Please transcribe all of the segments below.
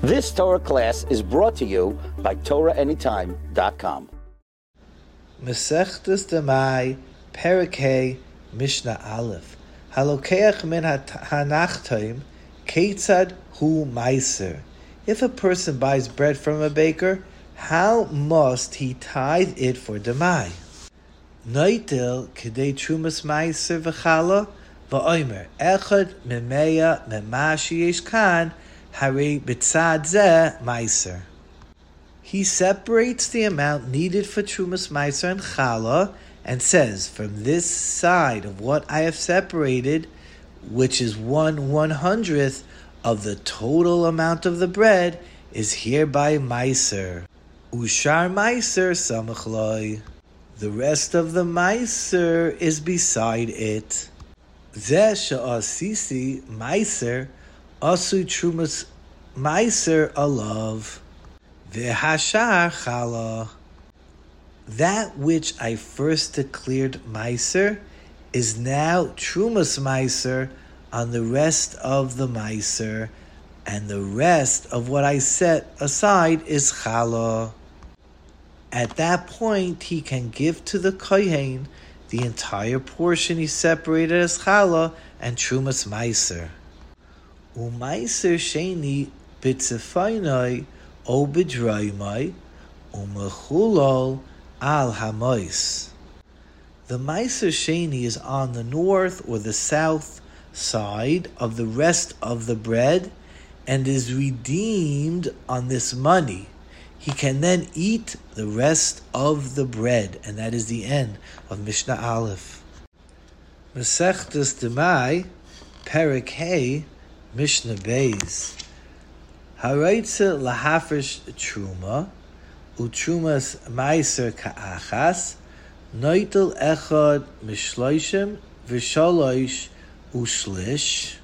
This Torah class is brought to you by TorahAnytime.com. Masechtas Demai, Perek Mishnah Aleph. Halokeach min hanachtoim, ketzad hu meiser. If a person buys bread from a baker, how must he tithe it for Demai? Noitel kedei trumas meiser v'chala, v'oimer, echad mimeya mema sheyesh kan, Hari b'tzad zeh meiser. He separates the amount needed for Trumas Meiser and Chala and says, from this side of what I have separated, which is 1/100th of the total amount of the bread, is hereby Meiser. Ushar Meiser samach loi. The rest of the Meiser is beside it. Zeh she'asisi Meiser Asu Trumas Meiser alav v'hashar chala. That which I first declared Meiser is now Trumas Meiser on the rest of the Meiser, and the rest of what I set aside is chala. At that point, he can give to the kohen the entire portion he separated as chala and Trumas Meiser. Umeiser sheni bitzefainai o b'draymai umechulol al hamois. The Meiser sheni is on the north or the south side of the rest of the bread and is redeemed on this money. He can then eat the rest of the bread, and that is the end of Mishnah Aleph. Masechtas Demai, Perek Mishnah Beis. Haraitza lahafresh truma, utrumas meiser ka'achas, noitel echad mishloishim v'shalosh ushlish.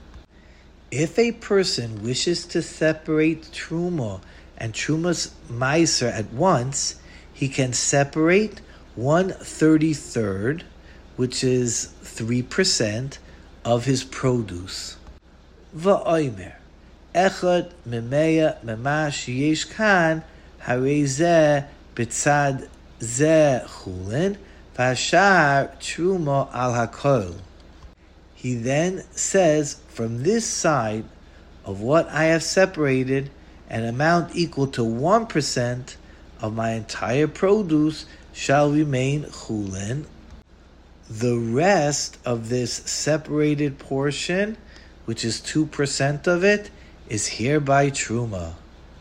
If a person wishes to separate truma and trumas meiser at once, he can separate 1/33, which is 3% of his produce. Va'omer, echad mimeya mema sheyesh kan, harei zeh b'tzad zeh chulin, v'hashar truma al hakol. He then says, from this side of what I have separated, an amount equal to 1% of my entire produce shall remain chulin. The rest of this separated portion, which is 2% of it, is hereby truma.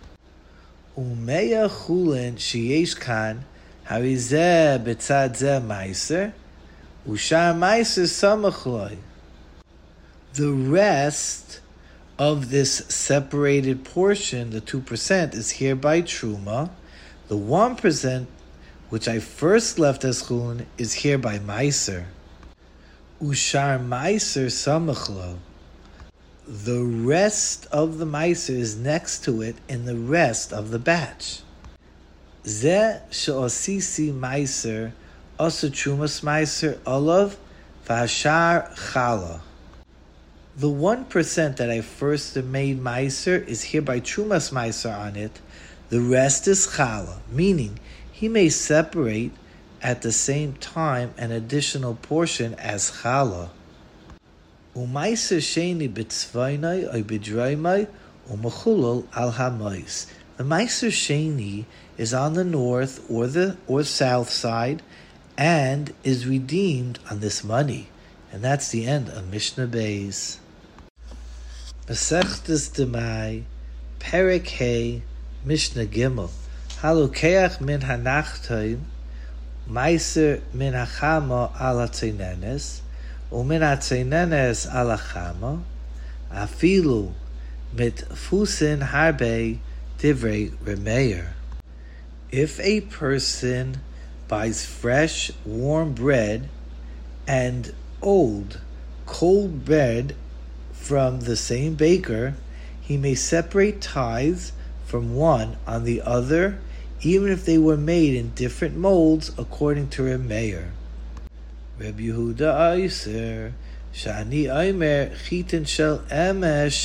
Umeya chulin sheyesh kan harizeh b'tzad zeh meiser ushar meiser samach loi. The rest of this separated portion, the 2%, is hereby truma. The 1%, which I first left as chulin, is hereby meiser. Ushar meiser samach lo. The rest of the meiser is next to it in the rest of the batch. Zeh she'osisi meiser asa trumas meiser olav v'hashar chala. The 1% that I first made meiser is hereby trumas meiser on it. The rest is chala, meaning he may separate at the same time an additional portion as chala. Umeiser sheni b'tzvaynai oy b'draymai umechulol al hamois. The meiser sheni is on the north or south side and is redeemed on this money. And that's the end of Mishnah Beis. Masechtas Demai, Perek Mishnah Gimel. Halokeach min hanachtoim, meiser min hachama al hatzenenes, umin hatzenenes al hachama, afilu mit fusin harbe divrei remeir. If a person buys fresh, warm bread and old, cold bread from the same baker, he may separate tithes from one on the other, even if they were made in different molds, according to Reb Meir. Reb Yehuda Aiser, Shani Aimer Chitin Shel Emesh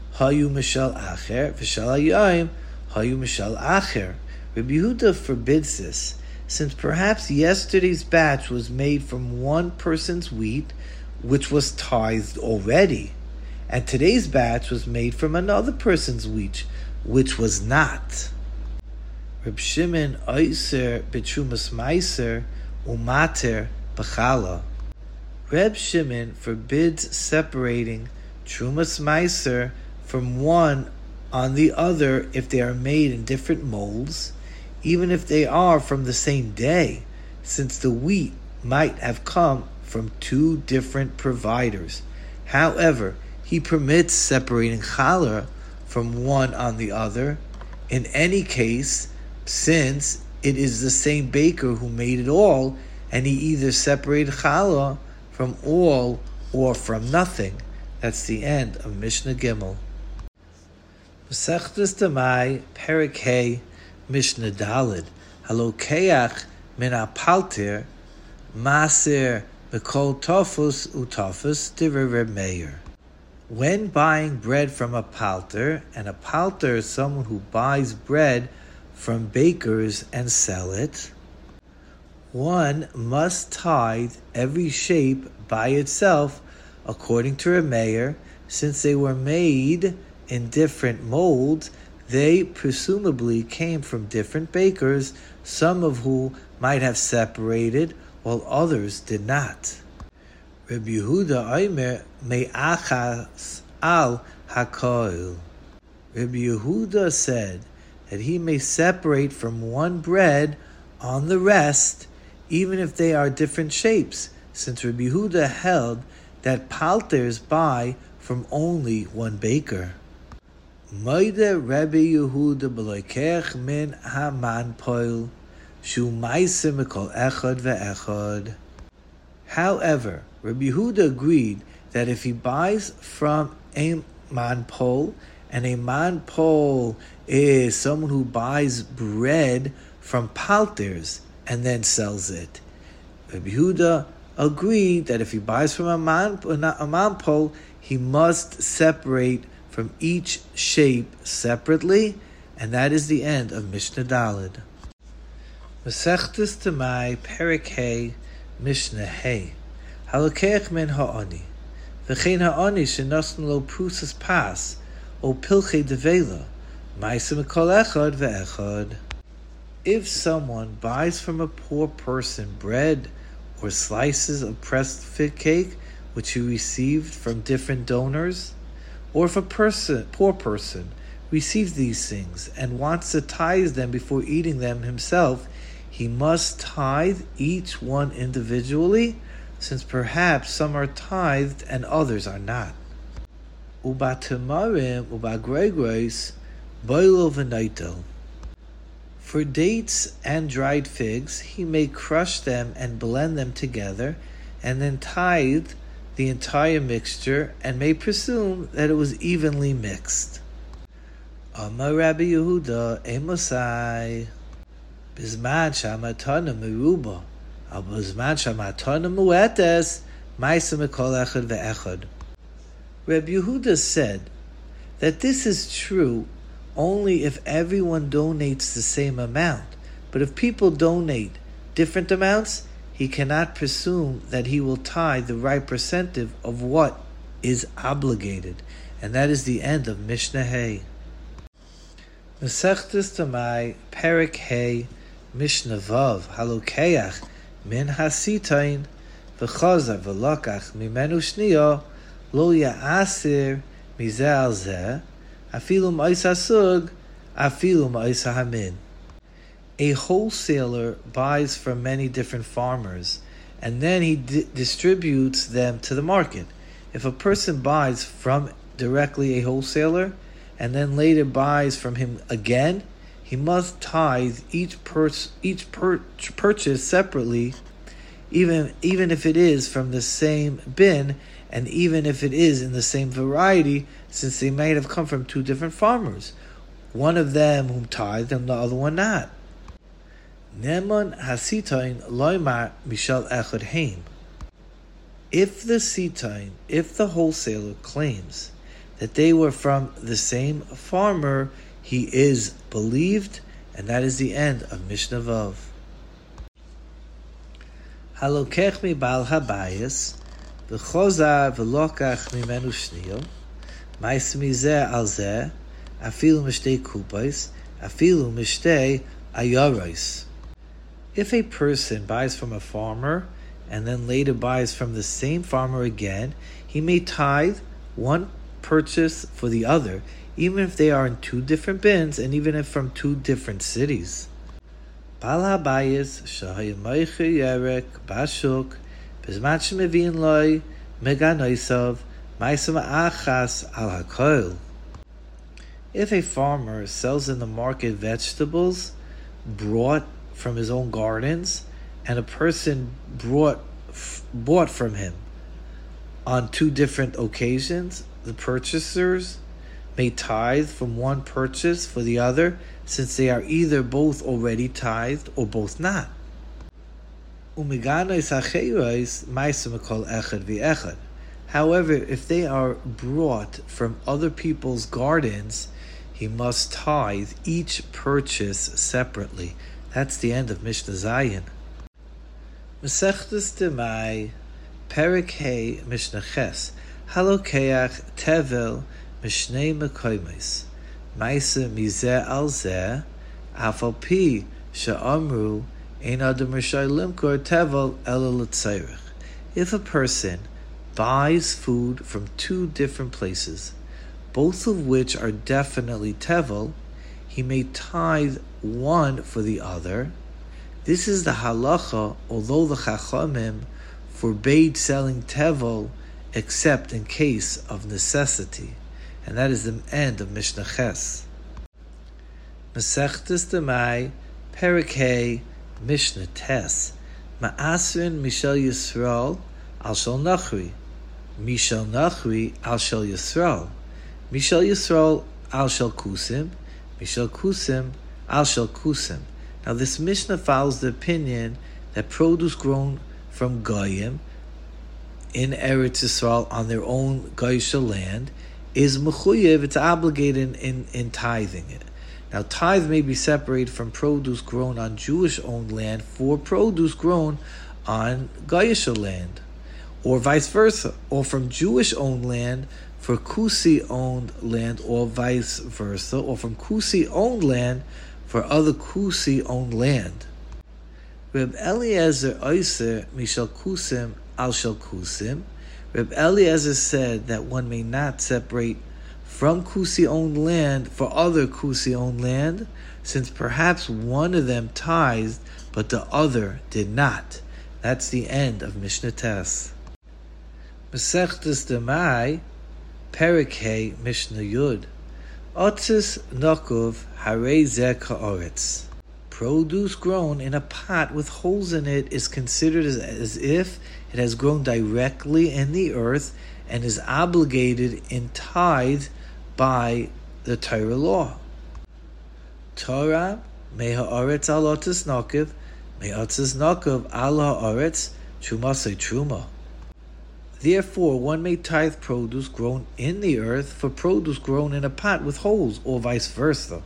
hayu mishal acher, v'shal hayom hayu mishal acher. Rabbi Yehuda forbids this, since perhaps yesterday's batch was made from one person's wheat, which was tithed already, and today's batch was made from another person's wheat, which was not. Reb Shimon oiser b'trumas meiser umater b'chala. Reb Shimon forbids separating trumas meiser from one on the other if they are made in different molds, even if they are from the same day, since the wheat might have come from two different providers. However, he permits separating challah from one on the other in any case, since it is the same baker who made it all, and he either separated challah from all or from nothing. That's the end of Mishnah Gimel. Masechtas Tamai, Perek Hey, Mishnah Daled. Halokeach min apalter, maser mikol tofus utofus divrei Reb Meir. When buying bread from a palter, and a palter is someone who buys bread from bakers and sell it, one must tithe every shape by itself, according to Reb Meir, since they were made in different molds. They presumably came from different bakers, some of whom might have separated, while others did not. Rabbi Yehuda Omer me'achas al hakoil. Rabbi Yehuda said that he may separate from one bread on the rest, even if they are different shapes, since Rabbi Yehuda held that palters buy from only one baker. Moide Rabbi Yehuda b'loikech min haman poil shu ma'aser mikol echad ve'echad. However, Rabbi Yehuda agreed that if he buys from a manpol, and a manpol is someone who buys bread from palters and then sells it, Rabbi Yehuda agreed that if he buys from a manpol, he must separate from each shape separately, and that is the end of Mishnah Daled. Masechtas Tamai, Perek Hey, Mishnah Hey. Halokeach min ha'ani, v'chein ha'ani shenosn lo prusas pas, o pilchei devela, ma'aser mikol echad ve'echad. If someone buys from a poor person bread or slices of pressed fig cake, which he received from different donors, or if a poor person receives these things and wants to tithe them before eating them himself, he must tithe each one individually, since perhaps some are tithed and others are not. Uba temarim uba gregreis boilo v'naitel. For dates and dried figs, he may crush them and blend them together, and then tithe the entire mixture, and may presume that it was evenly mixed. Amar Rabbi Yehuda Emosai Bizman shamatana meruba. Rabbi Yehuda said that this is true only if everyone donates the same amount, but if people donate different amounts, he cannot presume that he will tithe the right percentage of what is obligated. And that is the end of Mishnah Hey. Masechtas Tamai, Perek Hey, Mishnah Vav. Halokeach min hasitain v'chazar v'lakach mimenu shniya lo ya'asir mizeh al zeh afilu ma'is hasug afilu ma'is hamin. A wholesaler buys from many different farmers, and then he distributes them to the market. If a person buys from directly a wholesaler and then later buys from him again, he must tithe each purchase separately, even if it is from the same bin, and even if it is in the same variety, since they might have come from two different farmers, one of them whom tithed and the other one not. Neman hasitain loymar mishal echad heim. If the wholesaler claims that they were from the same farmer, he is believed, and that is the end of Mishnah Vav. Halokech mi bal habayis, v'chozar v'lokach mimenu shniyel, mais mizeh al zeh, afilu mishtei kupais, afilu mishtei ayarais. If a person buys from a farmer and then later buys from the same farmer again, he may tithe one purchase for the other, even if they are in two different bins and even if from two different cities. Bal habayis shahayim meicher yerek bashuk bezman shemeviin loy meganoisav ma'aseh achas al hakoil. If a farmer sells in the market vegetables brought from his own gardens, and a person bought from him on two different occasions, the purchasers may tithe from one purchase for the other, since they are either both already tithed or both not. However, if they are brought from other people's gardens, he must tithe each purchase separately. That's the end of Mishnah Zayin. Masechtas Demai, Perek Hey, Mishnah Ches, Halokeach Tevel Mishnei Mekoimes, Maisa Mizeh Al Zeh, Afal Pi Sha'amru Ein Adam Rishai Limkor Tevel Ela L'Tzairich. If a person buys food from two different places, both of which are definitely Tevel, he may tithe one for the other. This is the halacha, although the Chachamim forbade selling Tevel except in case of necessity. And that is the end of Mishnah Ches. Masechtas Demai, Perek Hey, Mishnah Tes, Ma'asrin Mishal Yisrael al Shal Nachri, Mishal Nachri al Shal Yisrael, Mishal Yisrael al Shal Kusim, Mishal Kusim al Shal Kusim. Now this Mishnah follows the opinion that produce grown from Goyim in Eretz Yisrael on their own Goyish land is mechuyev, it's obligated in tithing it. Now tithe may be separated from produce grown on Jewish-owned land for produce grown on Goyish land, or vice versa, or from Jewish-owned land for Kusi-owned land, or vice versa, or from Kusi-owned land for other Kusi-owned land. Reb Eliezer Oiser Mishal Kusim Al Shal Kusim. Reb Eliezer said that one may not separate from Kusi-owned land for other Kusi-owned land, since perhaps one of them tithed, but the other did not. That's the end of Mishnah Tes. Masechtas Demai, Perek Hey, Mishnah Yud. Otzis Nokov Harei Zeh Ka'oretz. Produce grown in a pot with holes in it is considered as if it has grown directly in the earth and is obligated in tithe by the Torah law. Torah mei ha'oretz al otzis nokov, mei otzis nokov al ha'oretz, truma say truma. Therefore, one may tithe produce grown in the earth for produce grown in a pot with holes, or vice versa.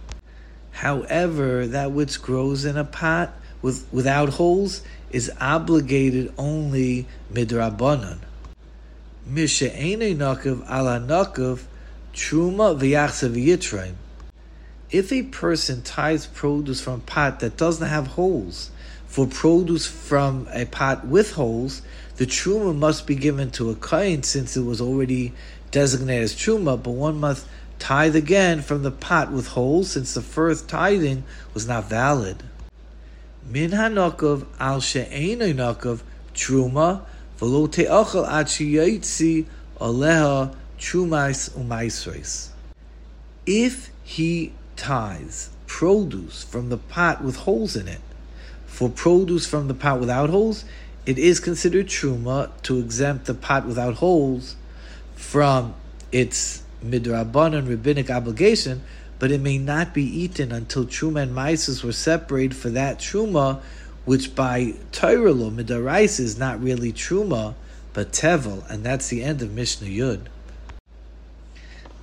However, that which grows in a pot without holes is obligated only midrabanan. Mishe'enei nakav ala nakav truma v'yachsa v'yitraim. If a person tithes produce from a pot that doesn't have holes for produce from a pot with holes, the truma must be given to a kohen since it was already designated as truma, but one must tithe again from the pot with holes since the first tithing was not valid. Min hanokov al she'enei nokov truma v'lo te'achal ad sheyotzi aleha trumais umaisreis. If he tithes produce from the pot with holes in it for produce from the pot without holes, it is considered truma to exempt the pot without holes from its midrabanan rabbinic obligation, but it may not be eaten until truma and maisus were separated for that truma, which by Torah law midaraisa is not really truma but tevel, and that's the end of Mishnah Yud.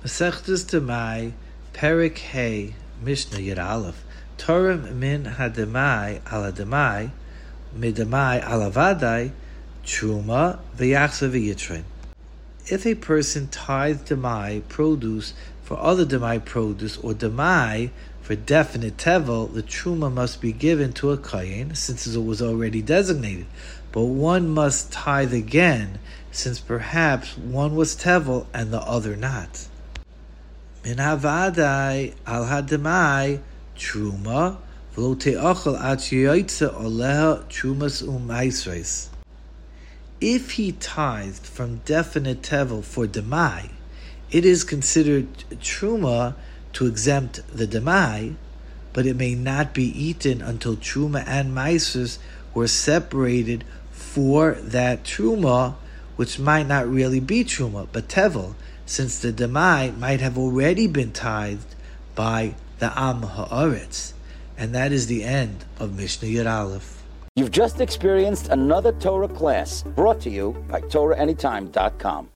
Masechtas Demai, Perek Hey, Mishnah Yud Aleph. Torah min hademai ala demai, midemai ala vadai, truma v'yachsa v'yitrin. If a person tithes demai produce for other demai produce, or demai for definite tevel, the truma must be given to a kayin, since it was already designated. But one must tithe again, since perhaps one was tevel and the other not. Min havadai al hademai truma v'lo te'achal ad sheyoytze oleha trumas u'maisres. If he tithed from definite tevel for demai, it is considered truma to exempt the demai, but it may not be eaten until truma and maisres were separated for that truma, which might not really be truma but tevel, since the demai might have already been tithed by the Am Haaretz. And that is the end of Mishnah Yud Aleph. You've just experienced another Torah class brought to you by TorahAnytime.com.